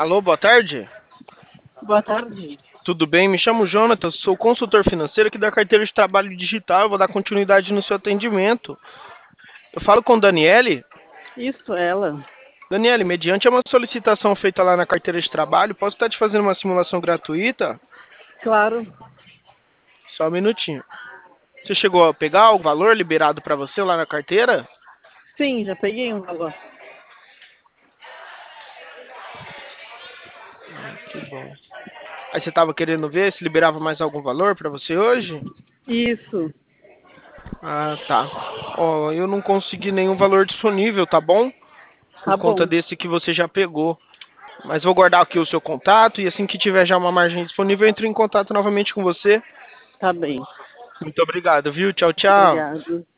Alô, boa tarde. Boa tarde. Tudo bem? Me chamo Jonathan, sou consultor financeiro aqui da carteira de trabalho digital. Eu vou dar continuidade no seu atendimento. Eu falo com Daniele. Isso, ela. Daniele, mediante uma solicitação feita lá na carteira de trabalho, posso estar te fazendo uma simulação gratuita? Claro. Só um minutinho. Você chegou a pegar o valor liberado para você lá na carteira? Sim, já peguei um valor. Que bom. Aí você estava querendo ver se liberava mais algum valor para você hoje? Isso. Ah, tá. Ó, eu não consegui nenhum valor disponível, tá bom? Tá Por conta bom. desse que você já pegou. Mas vou guardar aqui o seu contato e assim que tiver já uma margem disponível, eu entro em contato novamente com você. Tá bem. Muito obrigado, viu? Tchau, tchau. Obrigado.